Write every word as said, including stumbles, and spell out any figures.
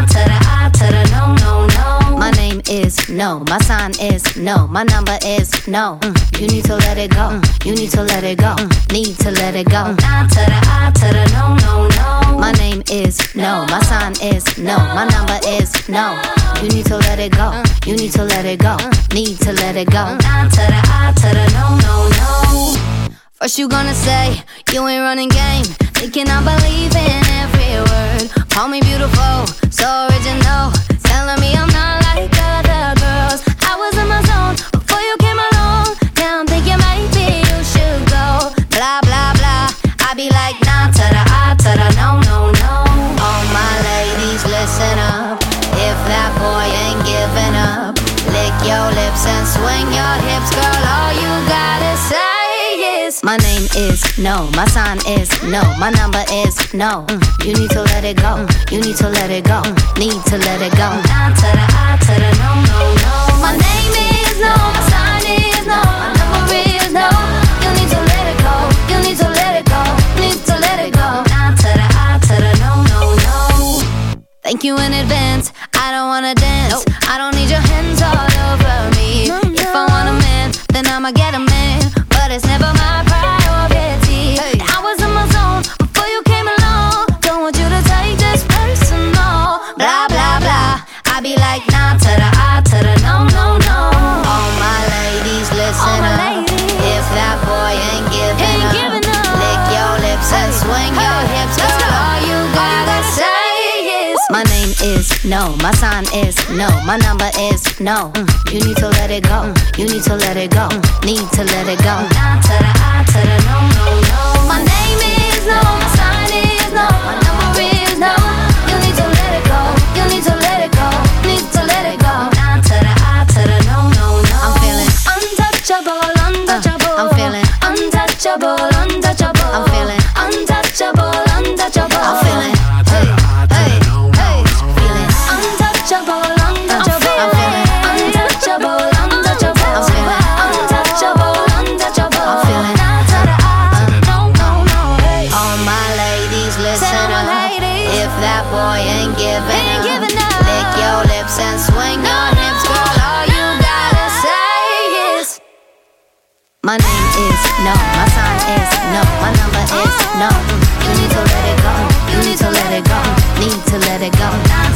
nah to the I to the no, no, no. My name is no, my sign is no, my number is no. Mm. You need to let it go, mm. You need to let it go, mm. Need to let it go. Nah to the I to the no, no, no. My name is no, my sign is no, my number is no. You need to let it go, you need to let it go, need to let it go. Nah to the I to the no, no, no. First you gonna say you ain't running game, thinking I believe in every word. Call me beautiful, so original, telling me I'm not like other girls. I was in my zone before you came along. Now I'm thinking maybe you should go. Blah blah blah. I be like nah to the I to the no, no, no. All my ladies listen up. If that boy ain't giving up, lick your lips and swing your hips, girl. All you gotta say. My name is no, my sign is no, my number is no. Mm. You need to let it go, mm. You need to let it go, mm. Need to let it go. Nah to the I to the no, no, no. My name is no, my sign is no, my number is no. You need to let it go, you need to let it go, need to let it go. Nah to the I to the no, no, no. Thank you in advance, I don't wanna dance, nope. I don't need your hands all over me, no, no. If I want a man, then I'ma get a man, but it's never my priority. Hey. I was in my zone before you came along. Don't want you to take this personal. Blah blah blah. I be like nah to the I to the no, no, no. All my ladies listen my up. Ladies. If that boy ain't giving, ain't up, giving up, lick your lips hey. And swing hey. Your hips, girl. Go. All you gotta say is my name is no, my sign is no, my number is no. Mm. You need to let it go, mm. You need to let it go, mm. Need to let it go. Nah to the I to the no, no, no. My name is no, my sign is no, my number is no. You need to let it go, you need to let it go, need to let it go. Nah to the I to the no, no, no. I'm feeling untouchable, untouchable. Uh, I'm feeling untouchable, untouchable. I'm feeling untouchable, untouchable. I'm feeling hey, hey, hey, feeling untouchable, untouchable. I'm feeling untouchable, untouchable. I'm feeling untouchable, untouchable. I'm feeling nah to the I to the no, no, no. Hey. All my ladies listen up. If that boy ain't giving ain't up, giving up, lick your lips and swing no, your no. hips, girl. All you gotta say is my name is no, my sign is no, my number is no. You need to let it go, you need to let it go, need to let it go.